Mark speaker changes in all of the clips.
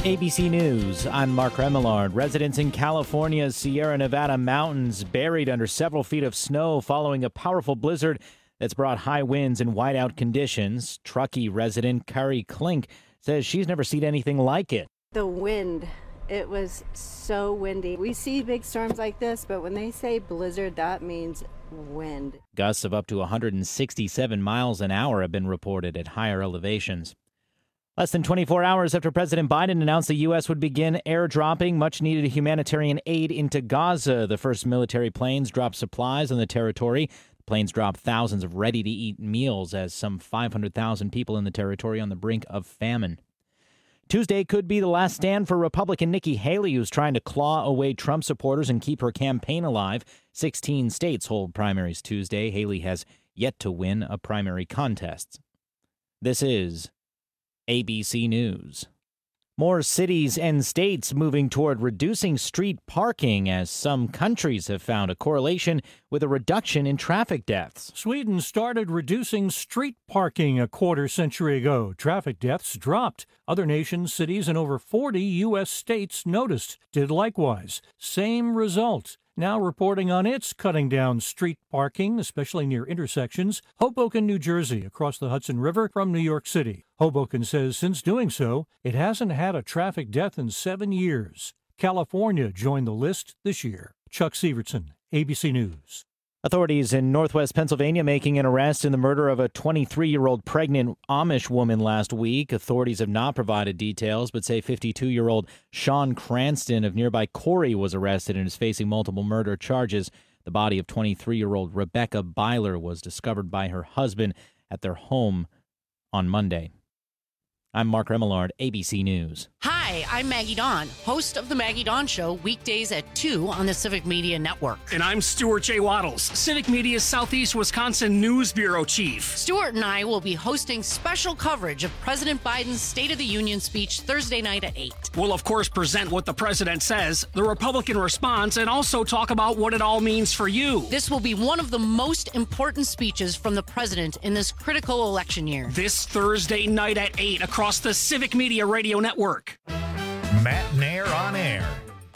Speaker 1: ABC News, I'm Mark Remillard. Residents in California's Sierra Nevada mountains buried under several feet of snow following a powerful blizzard that's brought high winds and whiteout conditions. Truckee resident Carrie Klink says she's never seen anything like it.
Speaker 2: The wind, it was so windy. We see big storms like this, but when they say blizzard, that means wind.
Speaker 1: Gusts of up to 167 miles an hour have been reported at higher elevations. Less than 24 hours after President Biden announced the U.S. would begin airdropping much-needed humanitarian aid into Gaza, the first military planes dropped supplies on the territory. The planes dropped thousands of ready-to-eat meals as some 500,000 people in the territory on the brink of famine. Tuesday could be the last stand for Republican Nikki Haley, who's trying to claw away Trump supporters and keep her campaign alive. 16 states hold primaries Tuesday. Haley has yet to win a primary contest. This is ABC News. More cities and states moving toward reducing street parking as some countries have found a correlation with a reduction in traffic deaths.
Speaker 3: Sweden started reducing street parking a quarter century ago. Traffic deaths dropped. Other nations, cities, and over 40 U.S. states noticed, did likewise. Same result. Now reporting on its cutting down street parking, especially near intersections. Hoboken, New Jersey, across the Hudson River from New York City. Hoboken says since doing so, it hasn't had a traffic death in 7 years. California joined the list this year. Chuck Severson, ABC News.
Speaker 1: Authorities in northwest Pennsylvania making an arrest in the murder of a 23-year-old pregnant Amish woman last week. Authorities have not provided details, but say 52-year-old Sean Cranston of nearby Corey was arrested and is facing multiple murder charges. The body of 23-year-old Rebecca Byler was discovered by her husband at their home on Monday. I'm Mark Remillard, ABC News.
Speaker 4: Hi, I'm Maggie Dawn, host of The Maggie Dawn Show, weekdays at 2 on the Civic Media Network.
Speaker 5: And I'm Stuart J. Waddles, Civic Media's Southeast Wisconsin News Bureau Chief.
Speaker 4: Stuart and I will be hosting special coverage of President Biden's State of the Union speech Thursday night at 8.
Speaker 5: We'll, of course, present what the president says, the Republican response, and also talk about what it all means for you.
Speaker 4: This will be one of the most important speeches from the president in this critical election year.
Speaker 5: This Thursday night at 8 across the Civic Media Radio Network.
Speaker 6: Matt Nair on air.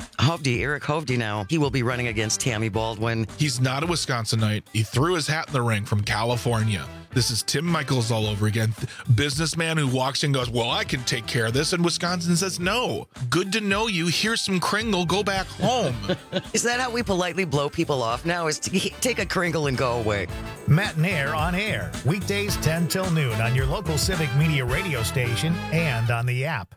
Speaker 7: Eric Hovde now. He will be running against Tammy Baldwin.
Speaker 8: He's not a Wisconsinite. He threw his hat in the ring from California. This is Tim Michaels all over again. Businessman who walks in and goes, well, I can take care of this. And Wisconsin says, no. Good to know you. Here's some Kringle. Go back home.
Speaker 7: Is that how we politely blow people off now? Is to take a Kringle and go away?
Speaker 6: Matt Nair on air. Weekdays 10 till noon on your local Civic Media radio station and on the app.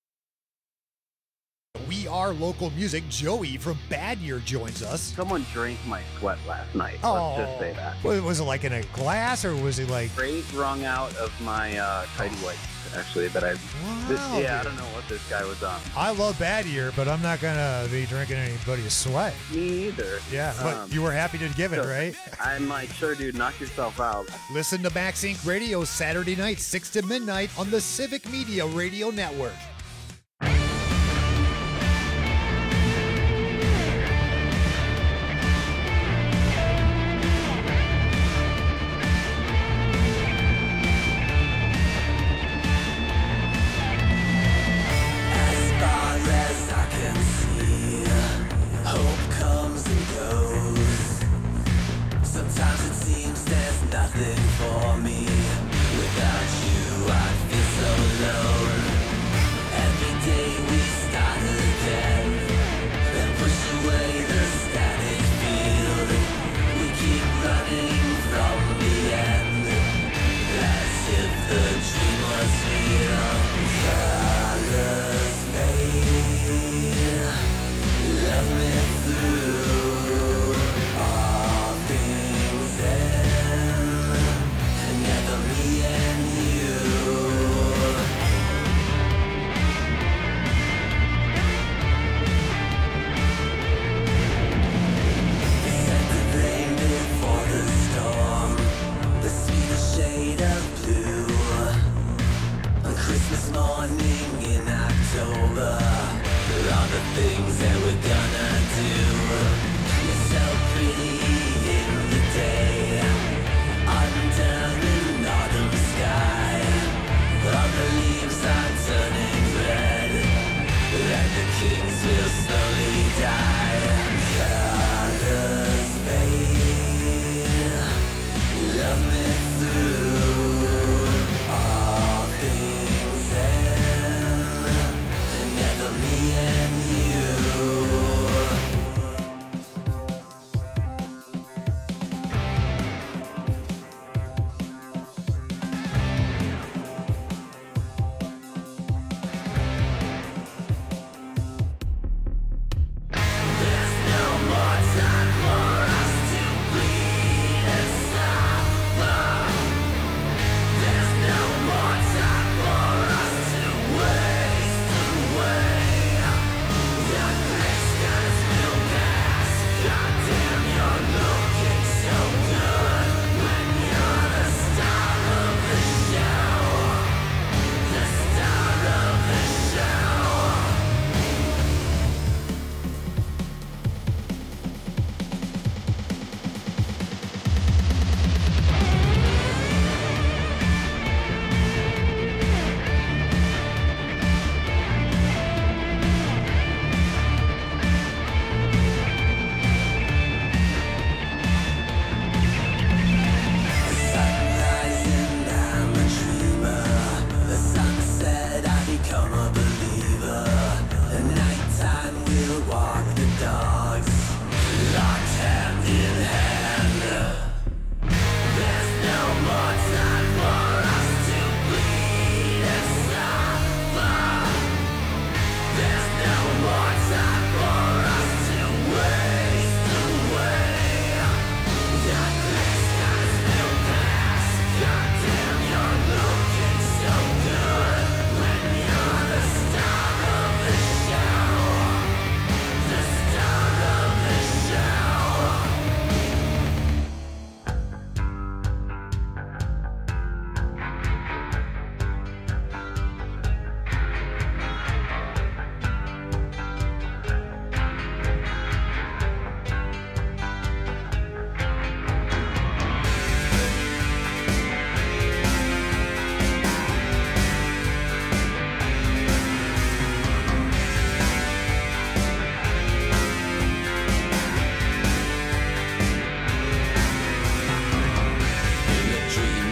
Speaker 9: We are local music. Joey from Bad Year joins us.
Speaker 10: Someone drank my sweat last night.
Speaker 9: Oh,
Speaker 10: let's just say that.
Speaker 9: Was it like in a glass or was it like
Speaker 10: straight wrung out of my tidy whites? Actually, that I I don't know what this guy was on.
Speaker 9: I love Bad Year, but I'm not gonna be drinking anybody's sweat.
Speaker 10: Me either.
Speaker 9: Yeah, but you were happy to give it, right?
Speaker 10: I'm like, sure, dude, knock yourself out.
Speaker 9: Listen to Max Inc. Radio Saturday night, 6 to midnight on the Civic Media Radio Network.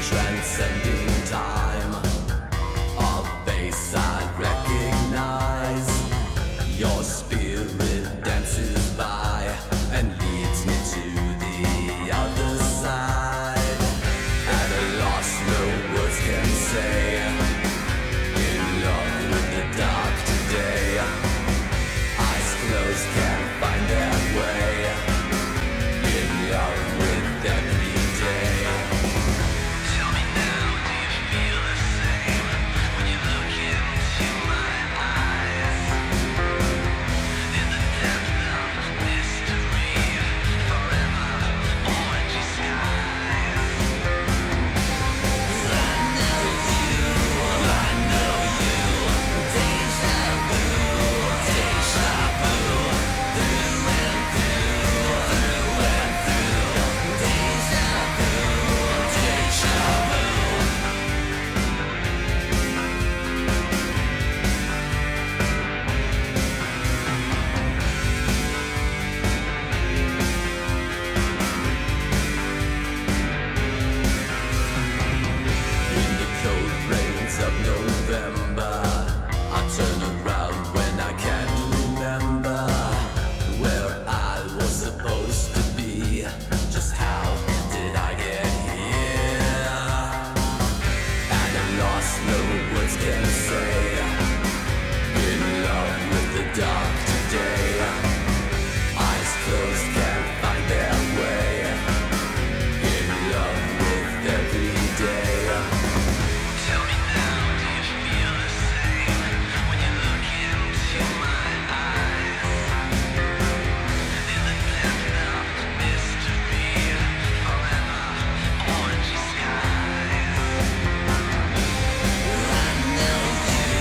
Speaker 11: transcending time. A face I recognize. Your spirit dances by and leads me to the other side. At a loss, no words can say. In love with the dark today. Eyes closed can't find their way. In love with every day. Tell me now, do you feel the same when you look into my eyes? In the depth of mystery, forever orange skies. I know you, deja vu, deja vu, through and through, deja vu, deja vu. In the cold rains of November, I turn around when I can't remember where I was supposed to be. Just how did I get here? At a loss, no words can say. In love with the dark today. Eyes closed can't find their way. In love with every day. Tell me now, do you feel the same when you look into my eyes? In the depth of mystery, forever orange skies. I know you,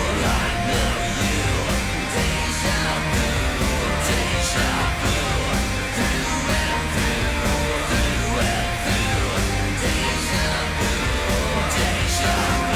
Speaker 11: deja vu, deja vu, through and through, deja vu, deja vu.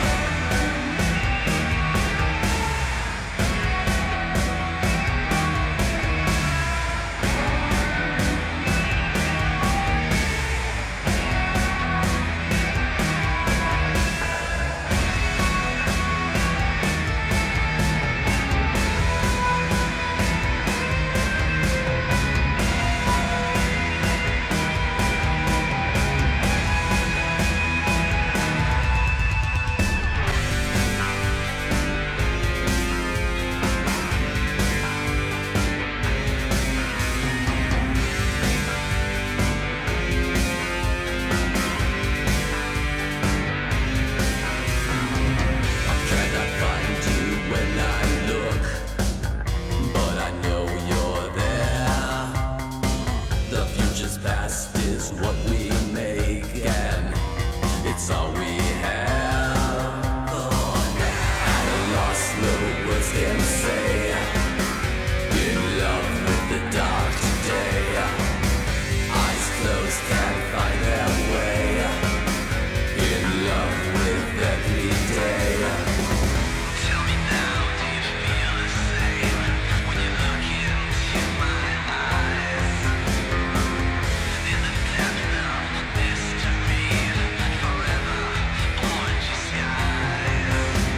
Speaker 11: Cannot find you when I look, but I know you're there. The future's past is what we make, and it's all we have. At a loss, no words can say. In love with the dark today. Eyes closed can't find their way. In love with every day. Tell me now, do you feel the same when you look into my eyes? In the depth of mystery, forever orange skies.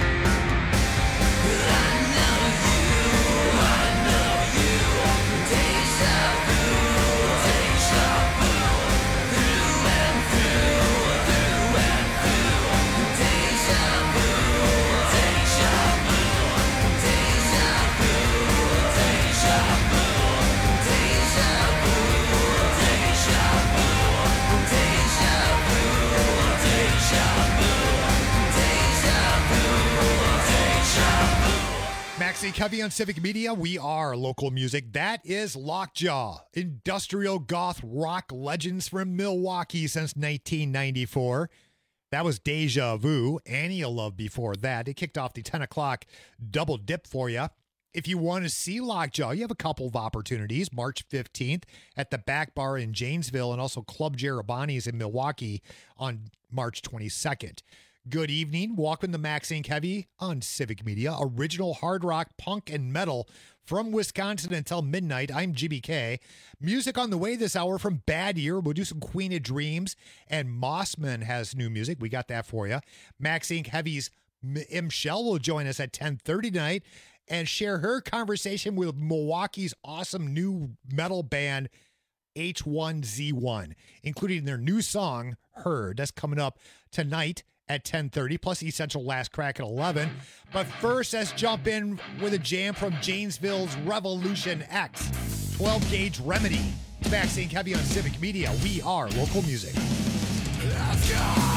Speaker 11: I know you, deja vu, deja vu, through and through, deja vu, deja vu, deja vu, deja vu, deja vu, deja vu, deja vu, deja vu, deja vu.
Speaker 9: Maxie Covey on Civic Media. We are local music. That is Lockjaw, industrial goth rock legends from Milwaukee since 1994. That was Deja Vu. Annie of Love before that. It kicked off the 10 o'clock double dip for you. If you want to see Lockjaw, you have a couple of opportunities. March 15th at the Back Bar in Janesville and also Club Jerabani's in Milwaukee on March 22nd. Good evening. Welcome to Max Inc. Heavy on Civic Media. Original hard rock, punk, and metal from Wisconsin until midnight. I'm GBK. Music on the way this hour from Bad Year. We'll do some Queen of Dreams, and Mossman has new music. We got that for you. Max Inc. Heavy's M. Shell will join us at 10:30 tonight and share her conversation with Milwaukee's awesome new metal band H1Z1, including their new song, Heard. That's coming up tonight at 10:30, plus Essential Last Crack at 11. But first, let's jump in with a jam from Janesville's Revolution X, 12-Gauge Remedy. Max Inc. Heavy on Civic Media. We are local music.
Speaker 11: Let's go!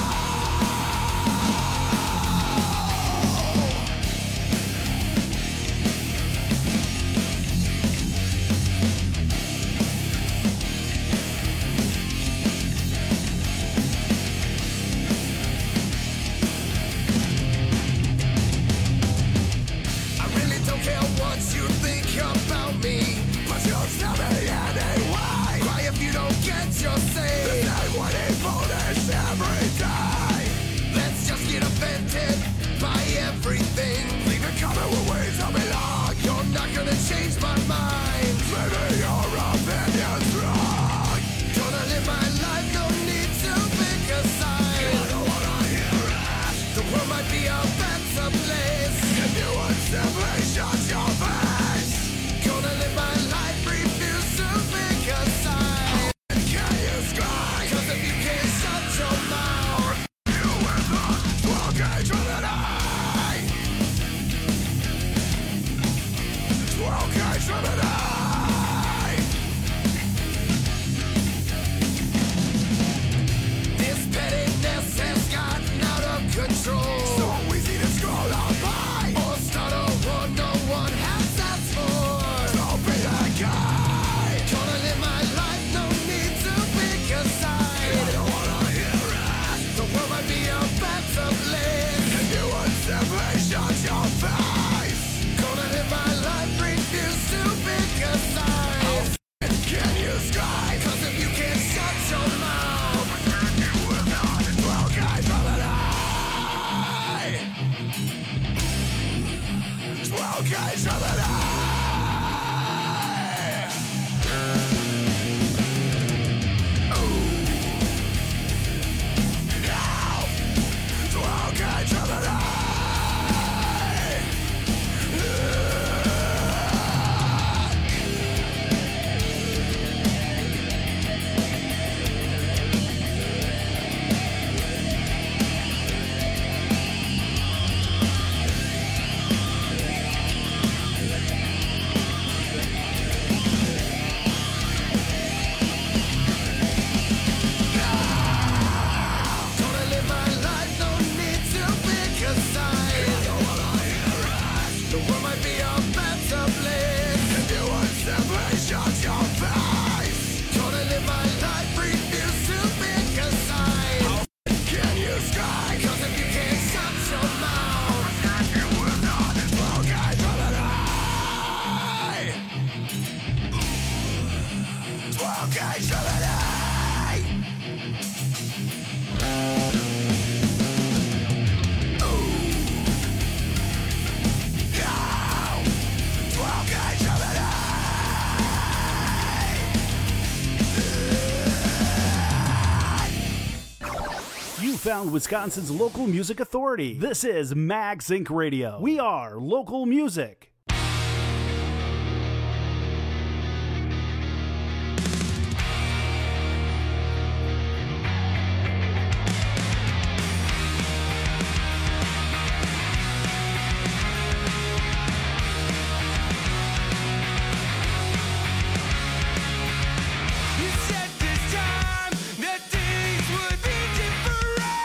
Speaker 12: Found Wisconsin's local music authority. This is Mags Inc. Radio. We are local music.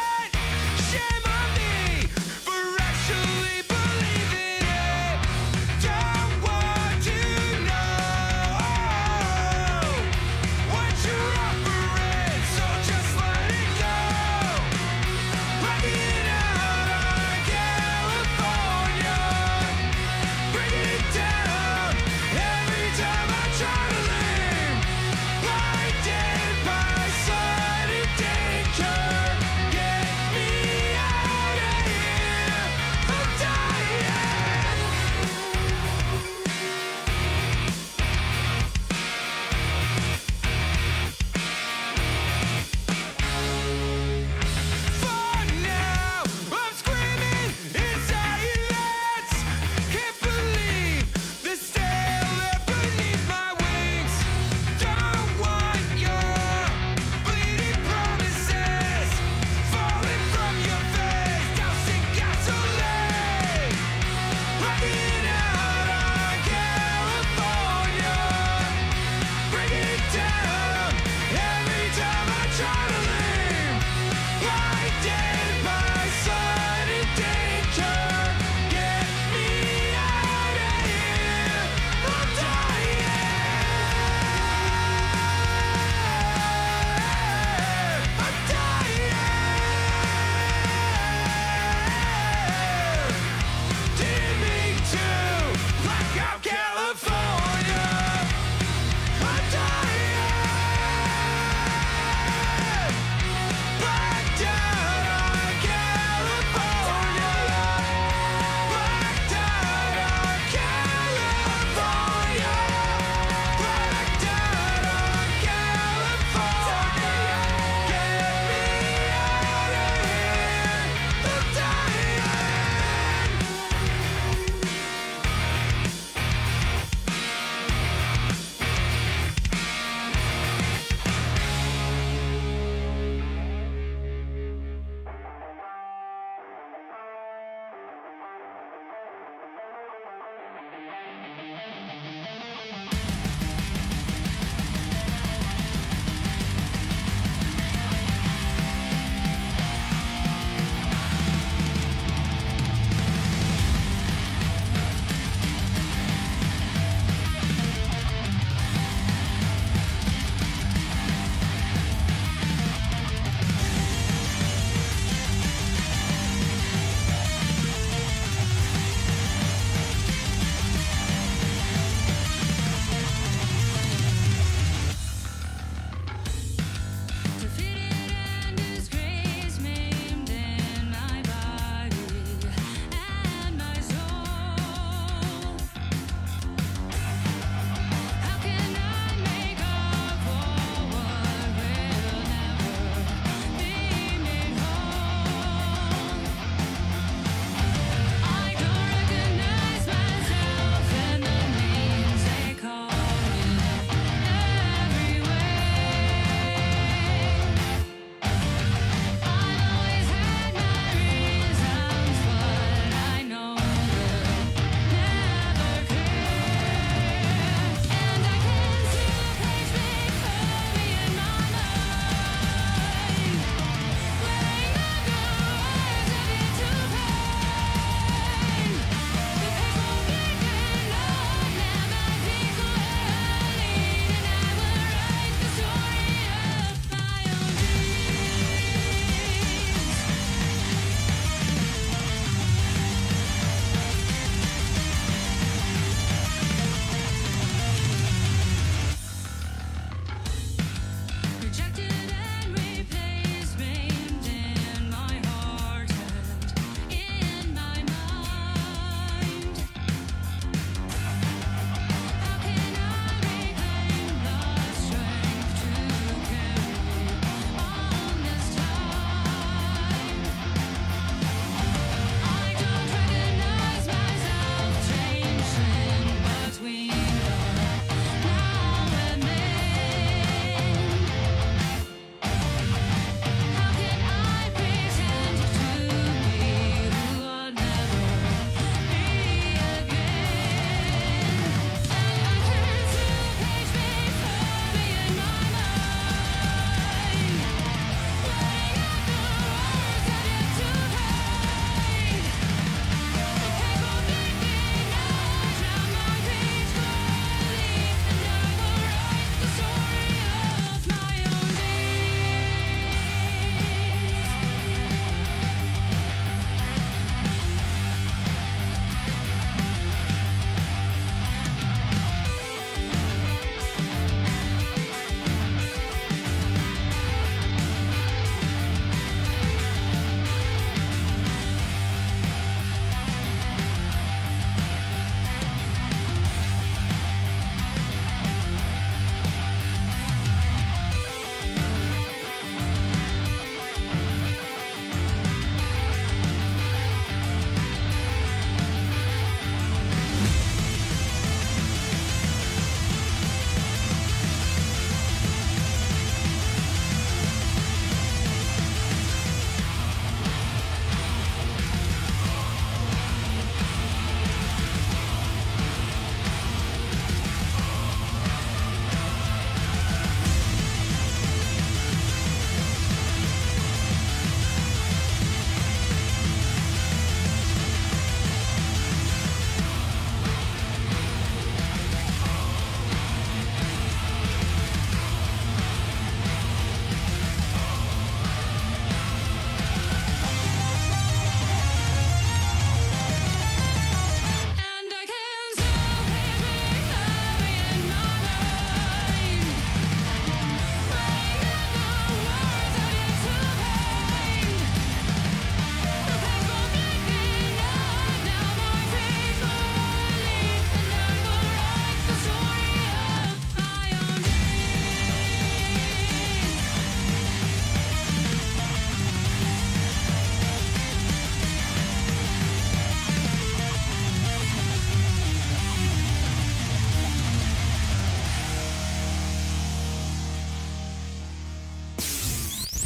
Speaker 11: Shame on me for actually believing it.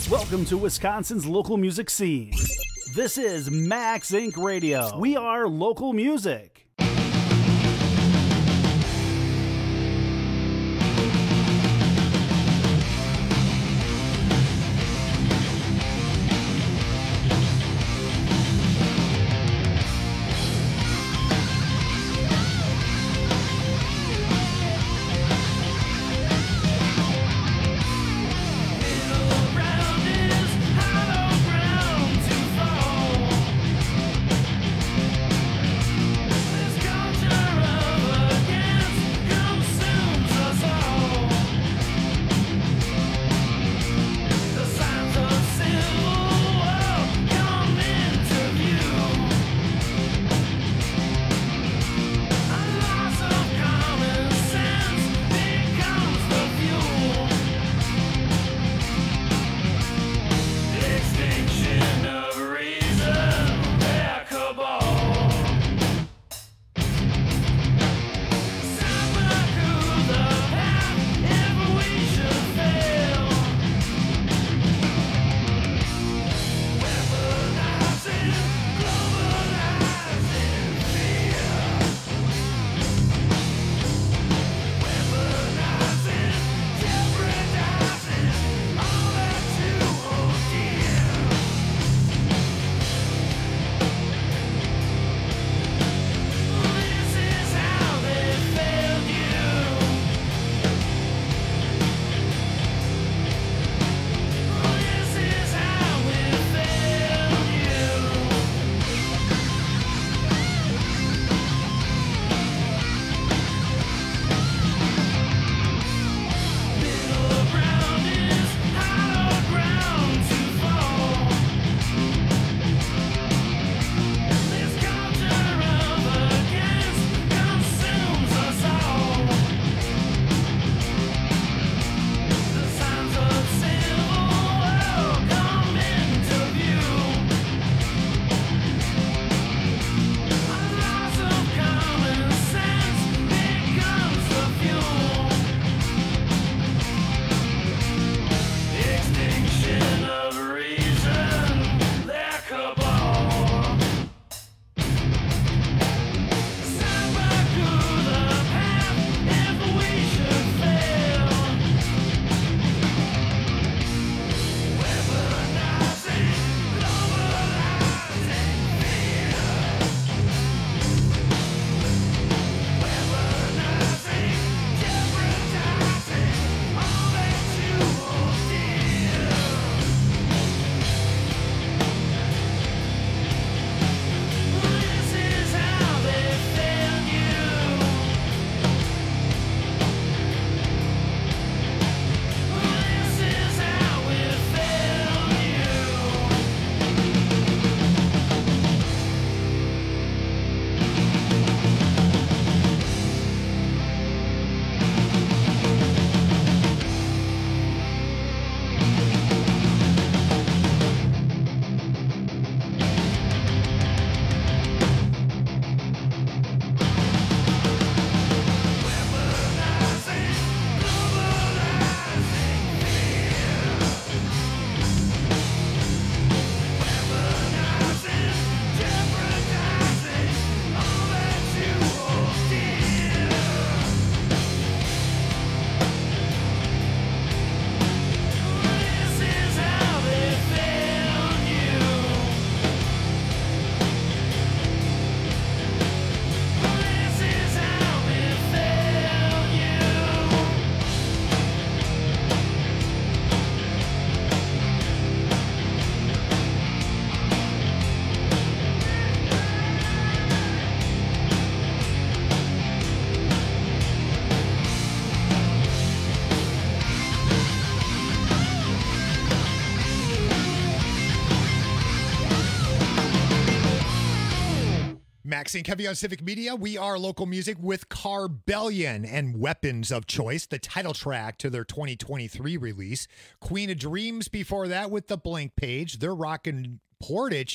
Speaker 12: Welcome to Wisconsin's local music scene. This is Max Inc. Radio. We are local music.
Speaker 9: Max Inc. Heavy on Civic Media. We are local music with Carbellion and Weapons of Choice, the title track to their 2023 release. Queen of Dreams before that with The Blank Page. They're rocking Portage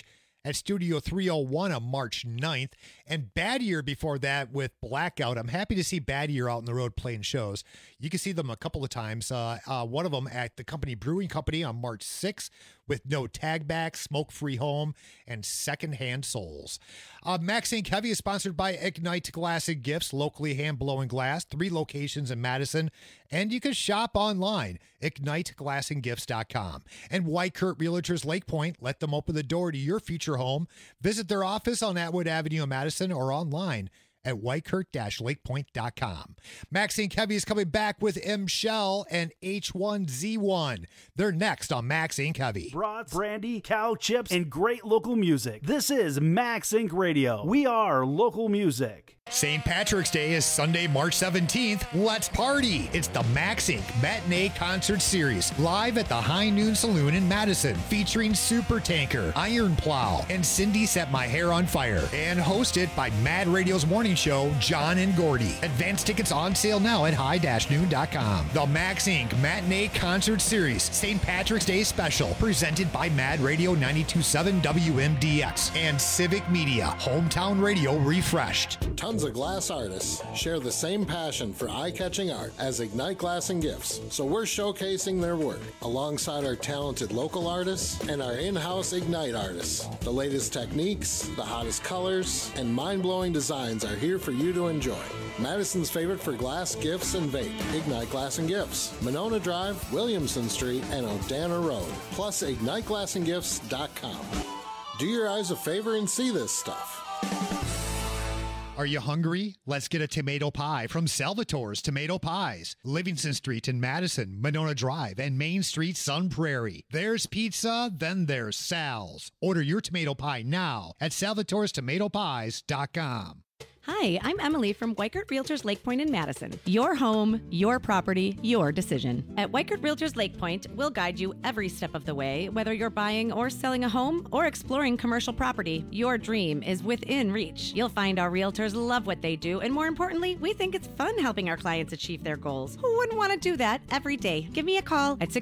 Speaker 9: at Studio 301 on March 9th. And Bad Year before that with Blackout. I'm happy to see Bad Year out on the road playing shows. You can see them a couple of times. One of them at the Company Brewing Company on March 6th with No Tag Back, Smoke Free Home, and Secondhand Souls. Max Inc. Heavy is sponsored by Ignite Glass and Gifts, locally hand-blowing glass, 3 locations in Madison, and you can shop online, IgniteGlassandGifts.com. And White Kurt Realtors Lake Point, let them open the door to your future home. Visit their office on Atwood Avenue in Madison or online at whitekurt-lakepoint.com. Max Inc. Heavy is coming back with M. Shell and H1Z1. They're next on Max Inc. Heavy.
Speaker 12: Brats, brandy, cow chips, and great local music. This is Max Inc. Radio. We are local music.
Speaker 9: St. Patrick's Day is Sunday, March 17th. Let's party. It's the Max Inc. Matinee Concert Series, live at the High Noon Saloon in Madison, featuring Super Tanker, Iron Plow, and Cindy Set My Hair on Fire, and hosted by Mad Radio's morning show, John and Gordy. Advance tickets on sale now at high-noon.com. The Max Inc. Matinee Concert Series, St. Patrick's Day Special, presented by Mad Radio 92.7 WMDX and Civic Media, Hometown Radio refreshed.
Speaker 13: Tons of glass artists share the same passion for eye-catching art as Ignite Glass and Gifts, so we're showcasing their work alongside our talented local artists and our in-house Ignite artists. The latest techniques, the hottest colors, and mind-blowing designs are here for you to enjoy. Madison's favorite for glass, gifts, and vape, Ignite Glass and Gifts, Monona Drive, Williamson Street, and O'Dana Road, plus IgniteGlassandGifts.com. Do your eyes a favor and see this stuff.
Speaker 9: Are you hungry? Let's get a tomato pie from Salvatore's Tomato Pies. Livingston Street in Madison, Monona Drive, and Main Street, Sun Prairie. There's pizza, then there's Sal's. Order your tomato pie now at salvatorestomatopies.com.
Speaker 14: Hi, I'm Emily from Whitekurt Realtors Lake Point in Madison. Your home, your property, your decision. At Whitekurt Realtors Lake Point, we'll guide you every step of the way, whether you're buying or selling a home or exploring commercial property. Your dream is within reach. You'll find our realtors love what they do, and more importantly, we think it's fun helping our clients achieve their goals. Who wouldn't want to do that every day? Give me a call at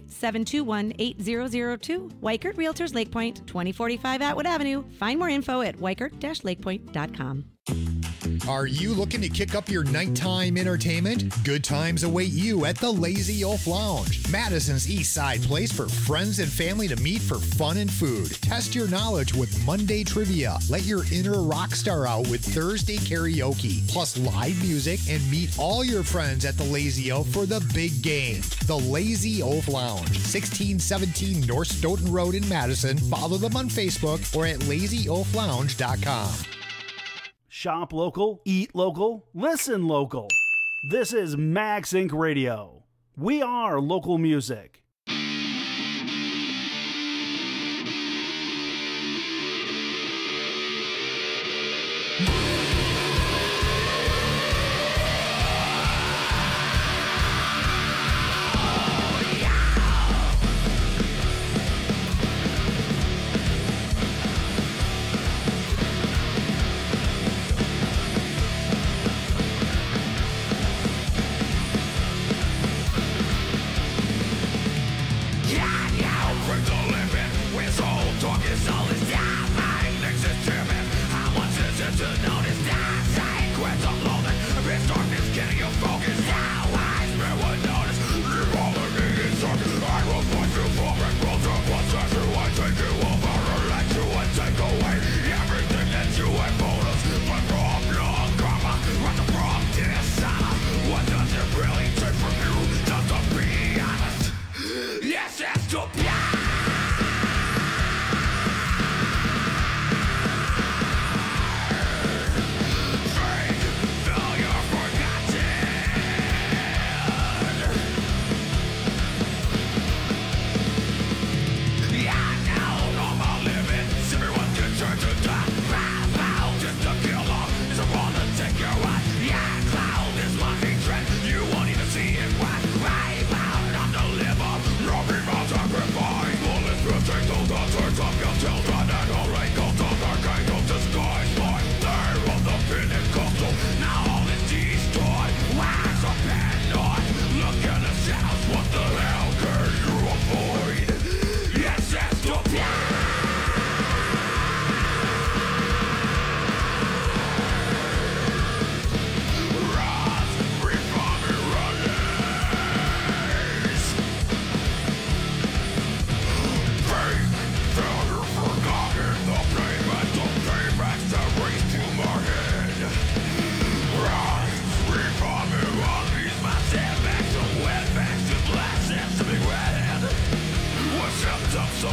Speaker 14: 608-721-8002. Whitekurt Realtors Lake Point, 2045 Atwood Avenue. Find more info at whitekurt-lakepoint.com.
Speaker 9: Are you looking to kick up your nighttime entertainment? Good times await you at the Lazy Oaf Lounge, Madison's East Side place for friends and family to meet for fun and food. Test your knowledge with Monday trivia. Let your inner rock star out with Thursday karaoke, plus live music, and meet all your friends at the Lazy Oaf for the big game. The Lazy Oaf Lounge, 1617 North Stoughton Road in Madison. Follow them on Facebook or at lazyoaflounge.com.
Speaker 12: Shop local, eat local, listen local. This is Max Inc. Radio. We are local music.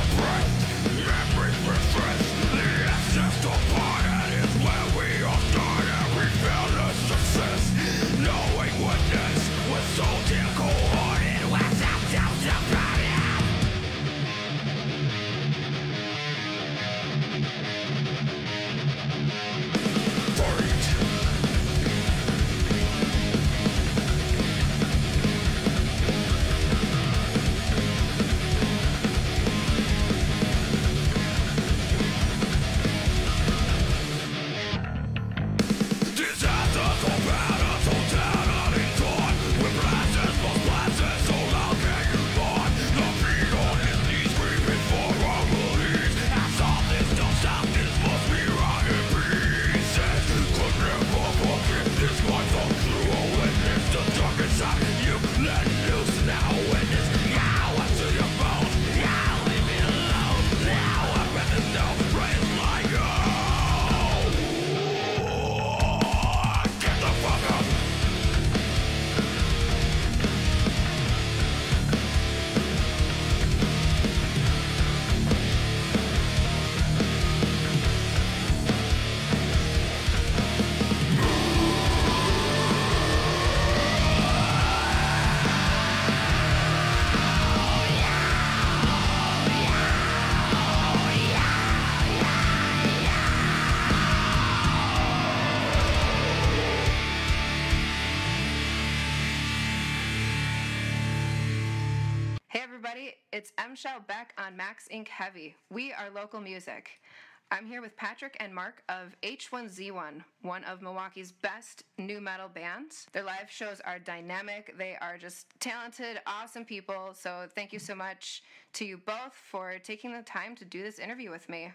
Speaker 15: It's M. Shell Beck on Max Inc. Heavy. We are local music. I'm here with Patrick and Mark of H1Z1, one of Milwaukee's best new metal bands. Their live shows are dynamic. They are just talented, awesome people. So thank you so much to you both for taking the time to do this interview with me.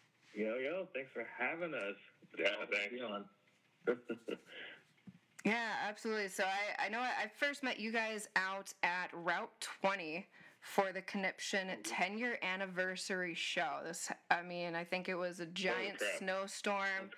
Speaker 16: Yo, thanks for having us.
Speaker 10: Yeah, thanks.
Speaker 15: Yeah, absolutely. So I know I first met you guys out at Route 20 for the Conniption 10-year anniversary show. I think it was a giant snowstorm.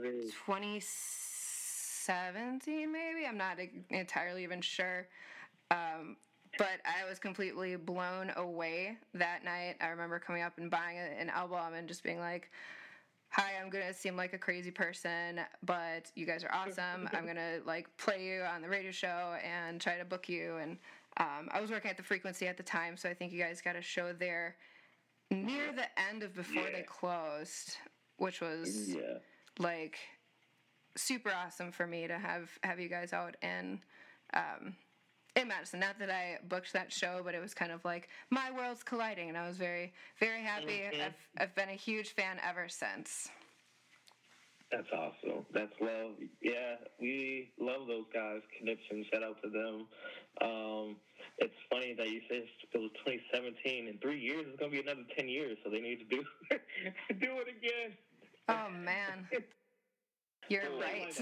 Speaker 15: 2017, maybe? I'm not entirely even sure. But I was completely blown away that night. I remember coming up and buying an album and just being like, hi, I'm going to seem like a crazy person, but you guys are awesome. I'm going to play you on the radio show and try to book you. And I was working at the Frequency at the time, so I think you guys got a show there near the end of before they closed, which was super awesome for me to have you guys out in Madison. Not that I booked that show, but it was kind of like my worlds colliding, and I was very, very happy. Mm-hmm. I've been a huge fan ever since.
Speaker 16: That's awesome. That's love. Yeah, we love those guys. Conniption, shout out to them. It's funny that you said it was 2017. In 3 years, it's going to be another 10 years, so they need to do it again.
Speaker 15: Oh, man. You're right.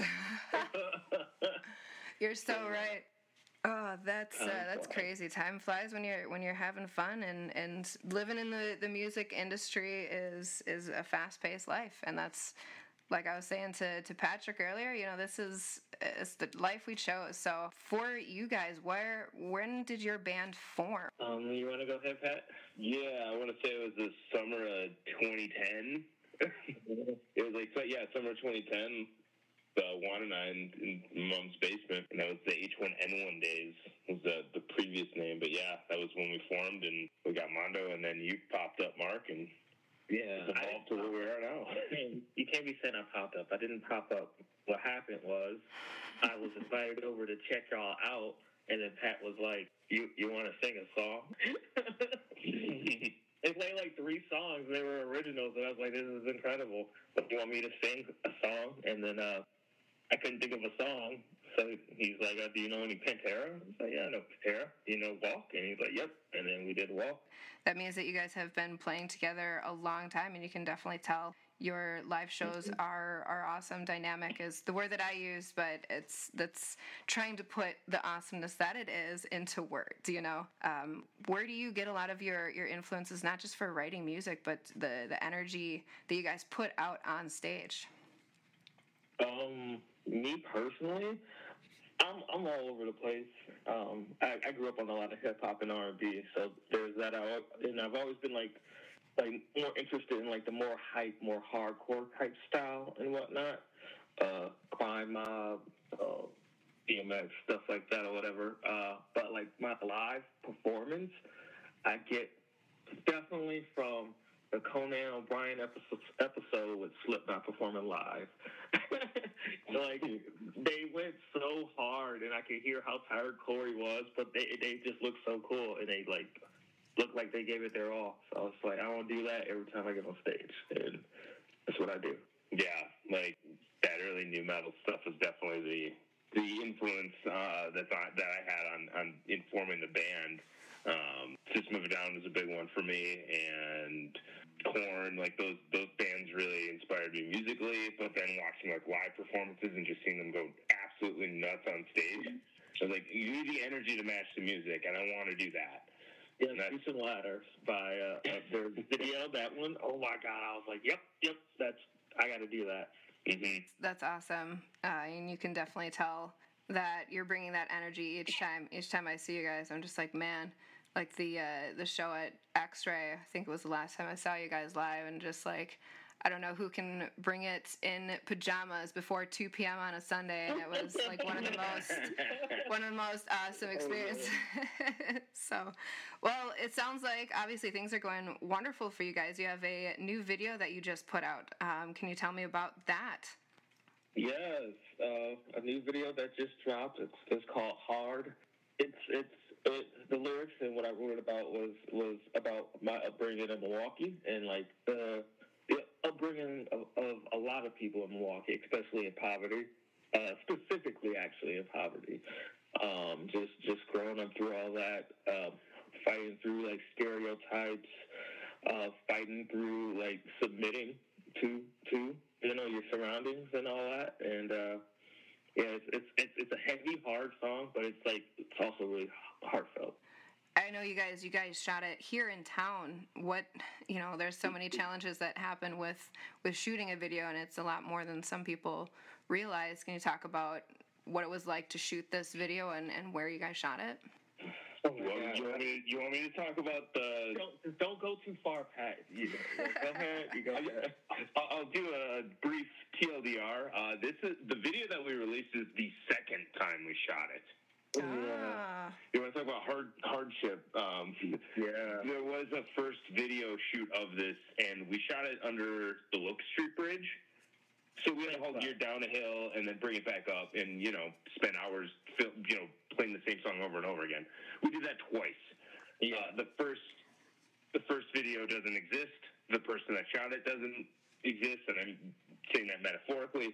Speaker 15: You're so right. Oh, that's crazy. Time flies when you're having fun, and living in the music industry is a fast-paced life, and that's, like I was saying to Patrick earlier, it's the life we chose. So for you guys, when did your band form?
Speaker 16: You want to go ahead, Pat?
Speaker 10: Yeah, I want to say it was the summer of 2010. It was summer 2010. Juan and I in Mom's basement, and that was the H1N1 days, was the previous name. But yeah, that was when we formed, and we got Mondo, and then you popped up, Mark, and it's evolved to where we are now.
Speaker 16: You can't be saying I popped up. I didn't pop up. What happened was I was invited over to check y'all out, and then Pat was like, "You want to sing a song?" They played 3 songs. They were originals, and I was like, "This is incredible." But you want me to sing a song? And then I couldn't think of a song, so he's like, "Do you know any Pantera?" I was like, "Yeah, I know Pantera. Do you know Walk?" And he's like, "Yep." And then we did Walk.
Speaker 15: That means that you guys have been playing together a long time, and you can definitely tell your live shows are awesome. Dynamic is the word that I use, but that's trying to put the awesomeness that it is into words. Where do you get a lot of your influences, not just for writing music, but the energy that you guys put out on stage?
Speaker 16: Me personally, I'm all over the place. I grew up on a lot of hip hop and R&B, so there's that. And I've always been
Speaker 10: like more interested in like the more hype, more hardcore type style and whatnot. Crime Mob, DMX, stuff like that or whatever. But like my live performance, I get definitely from the Conan O'Brien episode with Slipknot performing live. Like they went so hard, and I could hear how tired Corey was, but they just looked so cool, and they like looked like they gave it their all. So I was like, I want to do that every time I get on stage, and that's what I do.
Speaker 17: Yeah, like that early new metal stuff was definitely the influence that I had on informing the band. System of a Down was a big one for me, and Korn, like those bands really inspired me musically. But then watching like live performances and just seeing them go absolutely nuts on stage, I was like, you need the energy to match the music, and I want to do that.
Speaker 10: Yeah, Streets and Ladders by their video. That one, oh my god! I was like, yep, I got to do that.
Speaker 17: Mm-hmm.
Speaker 15: That's awesome, and you can definitely tell that you're bringing that energy each time I see you guys. I'm just like, man, like the show at X-Ray, I think it was the last time I saw you guys live, and just like, I don't know who can bring it in pajamas before 2 p.m. on a Sunday, and it was like one of the most awesome experiences. So, well, it sounds like obviously things are going wonderful for you guys. You have a new video that you just put out. Can you tell me about that?
Speaker 10: Yes, a new video that just dropped. It's called Hard. The lyrics and what I wrote about was about my upbringing in Milwaukee and like the upbringing of a lot of people in Milwaukee, especially in poverty, specifically actually in poverty. Just growing up through all that, fighting through like stereotypes, fighting through like submitting to your surroundings and all that. And yeah, it's a heavy, hard song, but it's also really heartfelt.
Speaker 15: I know you guys shot it here in town. There's so many challenges that happen with shooting a video, and it's a lot more than some people realize. Can you talk about what it was like to shoot this video and where you guys shot it?
Speaker 17: You want me to talk about the...
Speaker 10: Don't go too far, Pat. Go ahead. You go ahead.
Speaker 17: I'll do a brief TLDR. The video that we released is the second time we shot it.
Speaker 15: Ah.
Speaker 17: You want to talk about hardship?
Speaker 10: Yeah.
Speaker 17: There was a first video shoot of this, and we shot it under the Locust Street Bridge. So we had to haul gear down a hill and then bring it back up and, spend hours, playing the same song over and over again. We did that twice.
Speaker 10: Yeah.
Speaker 17: The first video doesn't exist. The person that shot it doesn't exist, and I'm saying that metaphorically.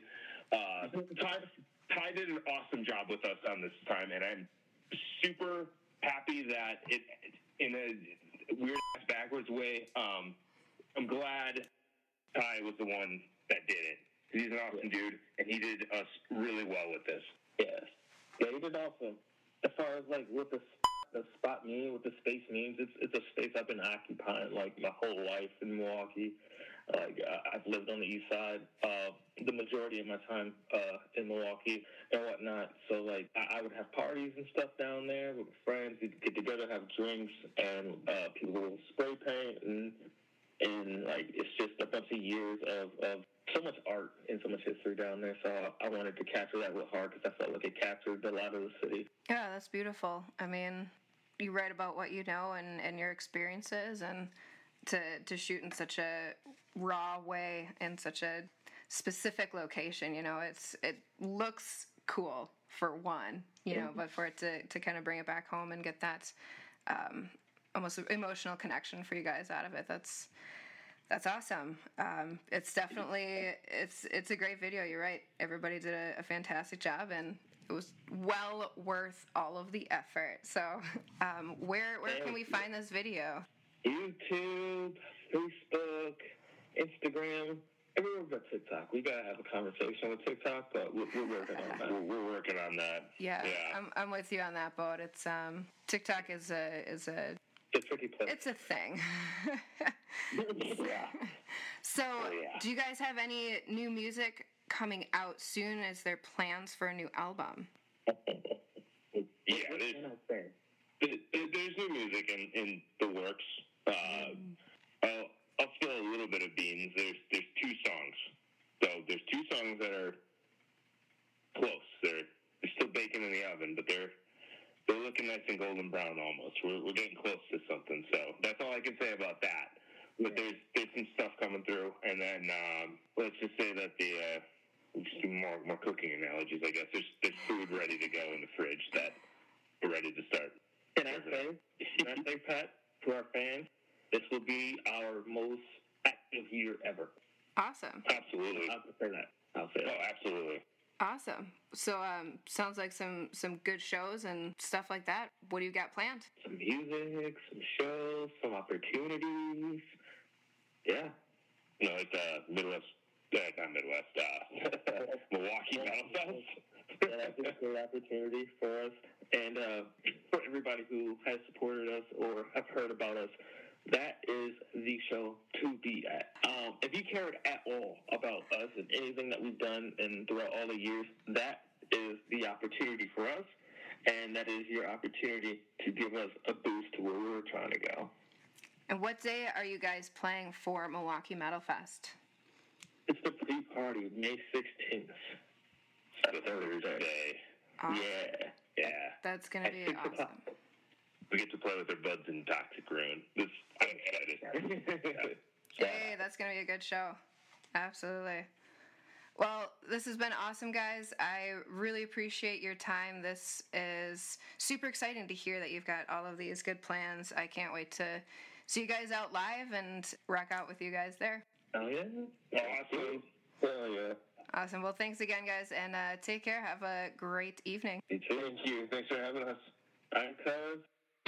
Speaker 17: Ty did an awesome job with us on this time, and I'm super happy that it, in a weird-ass backwards way, I'm glad Ty was the one that did it. He's an awesome dude, and he did us really well with this.
Speaker 10: Yes. Yeah, he did awesome. As far as, like, what the spot means, what the space means, it's a space I've been occupying, like, my whole life in Milwaukee. Like, I've lived on the east side the majority of my time in Milwaukee and whatnot. So, like, I would have parties and stuff down there with friends. We'd get together, have drinks, and people would spray paint. And, like, it's just a bunch of years of so much art and so much history down there. So I wanted to capture that real hard because I felt like it captured a lot of the city.
Speaker 15: Yeah, that's beautiful. I mean, you write about what you know and your experiences, and to shoot in such a raw way in such a specific location, it looks cool for one, but for it to kind of bring it back home and get that almost emotional connection for you guys out of it, that's awesome. It's definitely it's a great video. You're right. Everybody did a fantastic job, and it was well worth all of the effort. So, where can we find this video?
Speaker 10: YouTube, Facebook, Instagram, everywhere but TikTok. We gotta have a conversation with TikTok, but we're working on that.
Speaker 17: We're working on that.
Speaker 15: Yeah. I'm with you on that boat. It's TikTok is a
Speaker 10: tricky place.
Speaker 15: It's a thing.
Speaker 10: Yeah.
Speaker 15: So, do you guys have any new music coming out soon? Is there plans for a new album?
Speaker 17: Yeah, there's new music in the works.
Speaker 10: We're getting close to something. So that's all I can say about that. But there's some stuff coming through, and then let's just say that just more cooking analogies, I guess. There's food ready to go in the fridge that we're ready to start.
Speaker 16: Can I say, Pat, to our fans, this will be our most active year ever.
Speaker 15: Awesome.
Speaker 10: Absolutely.
Speaker 16: I'll prefer that. I'll say that.
Speaker 10: Oh, absolutely.
Speaker 15: Awesome. So, sounds like some good shows and stuff like that. What do you got planned?
Speaker 16: Some music, some shows, some opportunities. Yeah.
Speaker 10: You know, like Milwaukee Metal Fest.
Speaker 16: Yeah, that's a great opportunity for us. And for everybody who has supported us or have heard about us, that is the show to be at. If you cared at all about us and anything that we've done and throughout all the years, that is the opportunity for us, and that is your opportunity to give us a boost to where we're trying to go.
Speaker 15: And what day are you guys playing for Milwaukee Metal Fest?
Speaker 16: It's the pre-party, May 16th.
Speaker 10: That's a Thursday.
Speaker 15: Awesome.
Speaker 10: Yeah.
Speaker 15: That's going to be awesome.
Speaker 10: We get to play with our buds in Toxic Ruin. I'm excited.
Speaker 15: Hey, that's going to be a good show. Absolutely. Well, this has been awesome, guys. I really appreciate your time. This is super exciting to hear that you've got all of these good plans. I can't wait to see you guys out live and rock out with you guys there.
Speaker 16: Oh, yeah?
Speaker 10: Awesome.
Speaker 16: Hell yeah.
Speaker 15: Awesome. Well, thanks again, guys, and take care. Have a great evening.
Speaker 16: You too. Thank you. Thanks for having us. All right, cuz.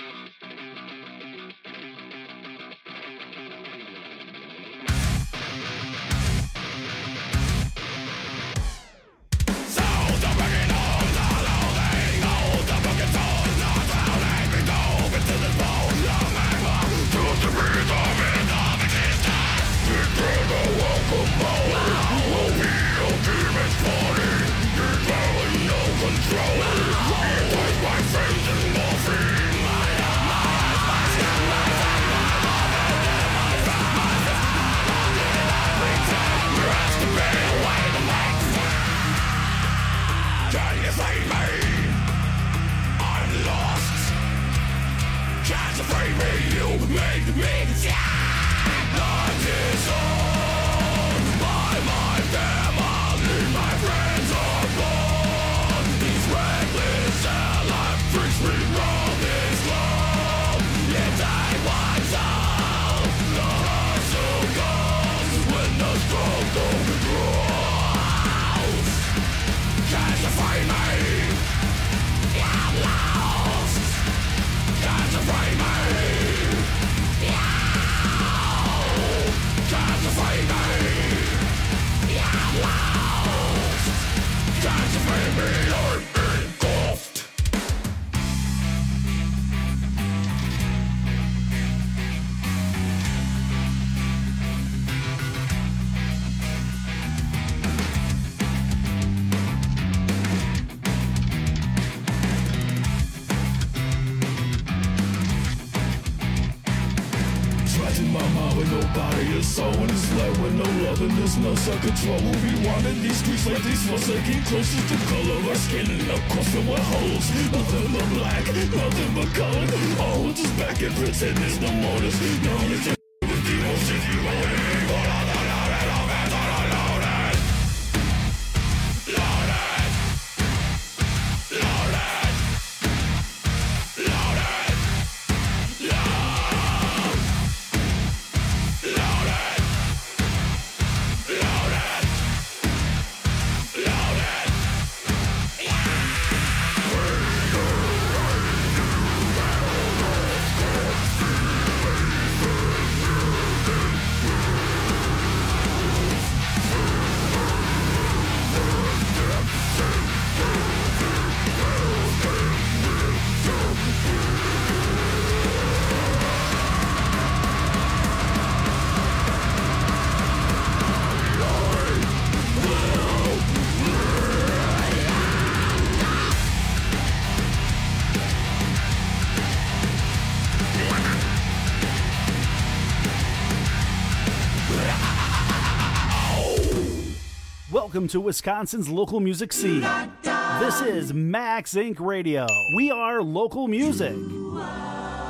Speaker 12: Welcome to Wisconsin's local music scene. This is Max Inc. Radio. We are local music.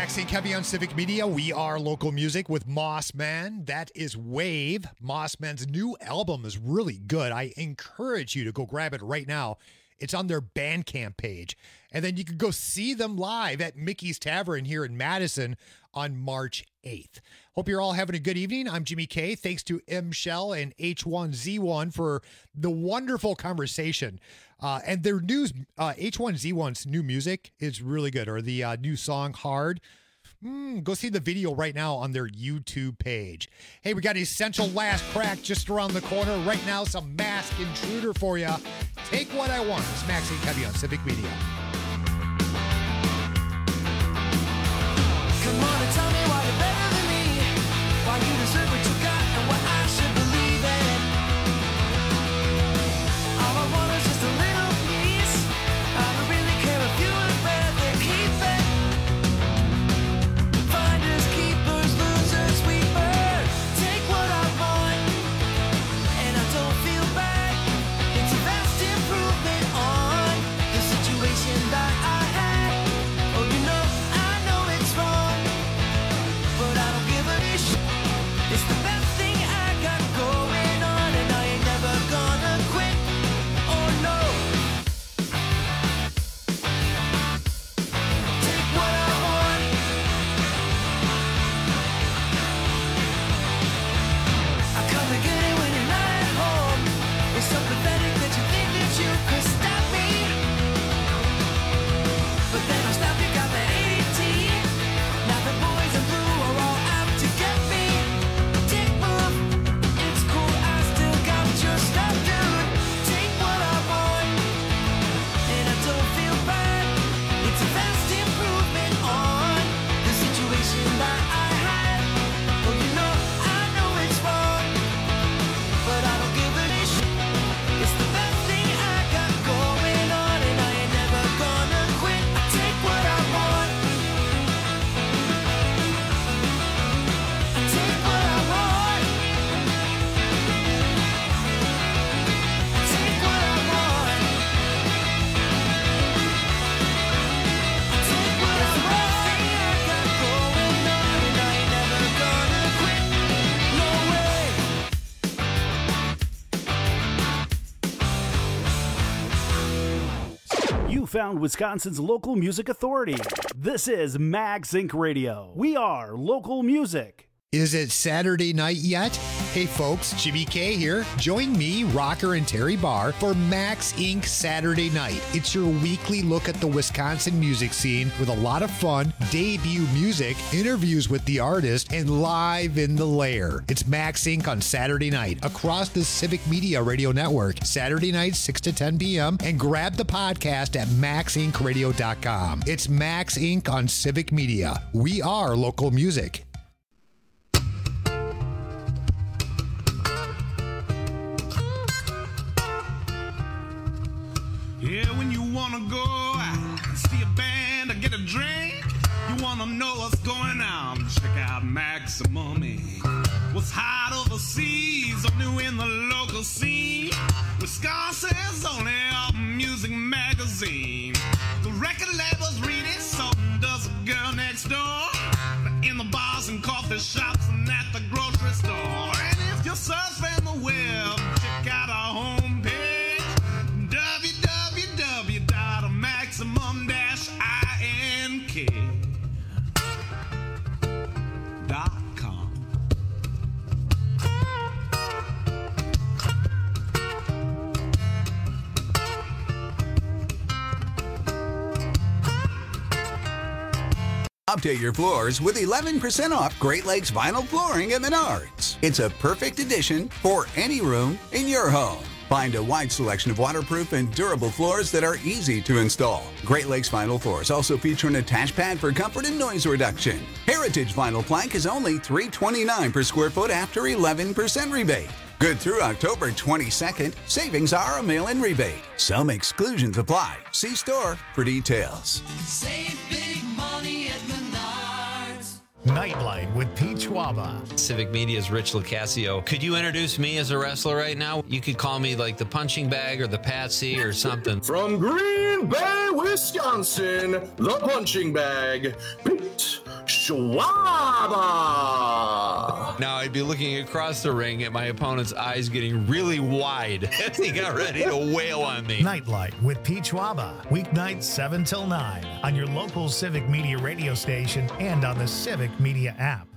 Speaker 9: Max and Kevy on Civic Media. We are local music with Moss Man. That is Wave. Moss Man's new album is really good. I encourage you to go grab it right now. It's on their Bandcamp page. And then you can go see them live at Mickey's Tavern here in Madison on March 8th. Hope you're all having a good evening. I'm Jimmy K. Thanks to M. Shell and H1Z1 for the wonderful conversation. And their new H1Z1's new music is really good, or the new song Hard. Go see the video right now on their YouTube page. Hey, we got Essential Last Crack just around the corner. Right now, some Mask Intruder for you. Take What I Want. It's Max and Kevy on Civic Media.
Speaker 11: Come on and tell me why you're better than me, why you deserve what you got and what I should believe in. All I want is just a little piece. I don't really care if you would rather keep it. Finders, keepers, losers, sweepers. Take what I want, and I don't feel bad. It's a vast improvement on the situation that I had. Oh, you know, I know it's wrong, but I don't give a shit. It's the best thing I got going on, and I ain't never gonna quit. Oh no. Take what I want. I come to get it when you're not at home. It's so pathetic that you think that you could stop me, but then I'll stop you, got that ADT. Now the boys in blue are all out to get me. Dick move, it's cool, I still got your stuff, dude. Take what I want, and I don't feel bad. It's a vast improvement on the situation that I had. Oh, you know, I know it's wrong, but I don't give a shit. It's the best thing I got going on, and I ain't never gonna quit. I take what I want. I take what I want. I take what I want. I take what I want. Thing I got going on, and I ain't never gonna quit. No way.
Speaker 12: You found Wisconsin's local music authority. This is Mag Sync Radio. We are local music.
Speaker 9: Is it Saturday night yet? Hey folks, Jimmy K here. Join me, Rocker and Terry Barr, for Max Inc. Saturday Night. It's your weekly look at the Wisconsin music scene with a lot of fun, debut music, interviews with the artist, and live in the lair. It's Max Inc. on Saturday night across the Civic Media Radio Network, Saturday night 6 to 10 p.m. and grab the podcast at maxincradio.com. It's Max Inc. on Civic Media. We are local music.
Speaker 18: Yeah, when you wanna go out, see a band or get a drink, you wanna know what's going on, check out Maximum Inc. What's hot overseas or new in the local scene, Wisconsin's only music magazine. The record labels read it, so does the girl next door. In the bars and coffee shops and at the grocery store. And if you're surfing the web, check out our homepage, www.maximum-ink.com.
Speaker 19: Update your floors with 11% off Great Lakes Vinyl Flooring at Menards. It's a perfect addition for any room in your home. Find a wide selection of waterproof and durable floors that are easy to install. Great Lakes Vinyl Floors also feature an attached pad for comfort and noise reduction. Heritage Vinyl Plank is only $329 per square foot after 11% rebate. Good through October 22nd. Savings are a mail-in rebate. Some exclusions apply. See store for details.
Speaker 11: Save big money at Menards.
Speaker 6: Nightlight with Pete Schwaba.
Speaker 20: Civic Media's Rich Locascio. Could you introduce me as a wrestler right now? You could call me like the punching bag or the Patsy or something.
Speaker 21: From Green Bay, Wisconsin, the punching bag, Pete Schwaba.
Speaker 20: Now I'd be looking across the ring at my opponent's eyes getting really wide as he got ready to wail on me.
Speaker 6: Nightlight with Pete Schwaba. Weeknights 7 till 9 on your local Civic Media radio station and on the Civic Media app.